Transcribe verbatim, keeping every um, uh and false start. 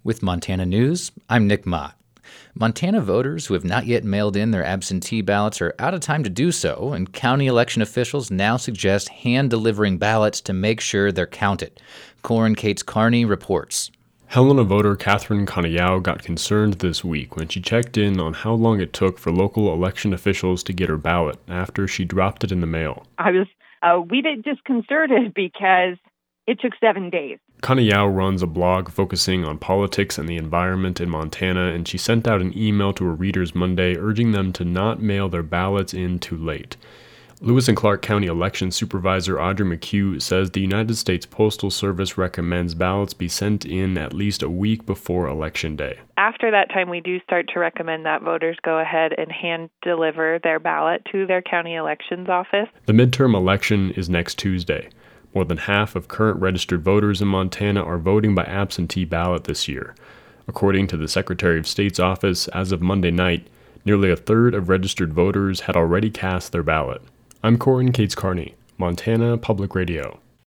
With Montana News, I'm Nick Mott. Montana voters who have not yet mailed in their absentee ballots are out of time to do so, and county election officials now suggest hand-delivering ballots to make sure they're counted. Corin Cates Carney reports. Helena voter Catherine Kanayao got concerned this week when she checked in on how long it took for local election officials to get her ballot after she dropped it in the mail. I was uh, we did disconcerted because it took seven days. Kanayao runs a blog focusing on politics and the environment in Montana, and she sent out an email to her readers Monday urging them to not mail their ballots in too late. Lewis and Clark County Election Supervisor Audrey McHugh says the United States Postal Service recommends ballots be sent in at least a week before Election Day. After that time, we do start to recommend that voters go ahead and hand deliver their ballot to their county elections office. The midterm election is next Tuesday. More than half of current registered voters in Montana are voting by absentee ballot this year. According to the Secretary of State's office, as of Monday night, nearly a third of registered voters had already cast their ballot. I'm Corin Cates Carney, Montana Public Radio.